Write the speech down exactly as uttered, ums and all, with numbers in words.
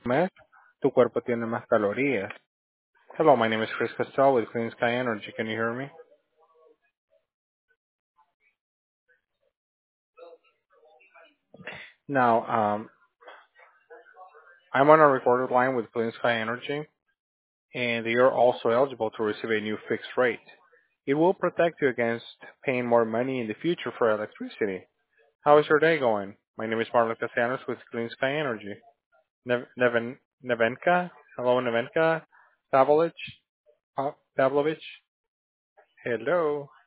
comer, tu cuerpo tiene más calorías. Hello, my name is Chris Castell with Clean Sky Energy. Can you hear me? Now, um, I'm on a recorded line with Clean Sky Energy, and you're also eligible to receive a new fixed rate. It will protect you against paying more money in the future for electricity. How is your day going? My name is Marlon Castellanos with Clean Sky Energy. Nev- Neven- Nevenka? Hello, Nevenka? Pavlovich? Pa- Pavlovich? Hello?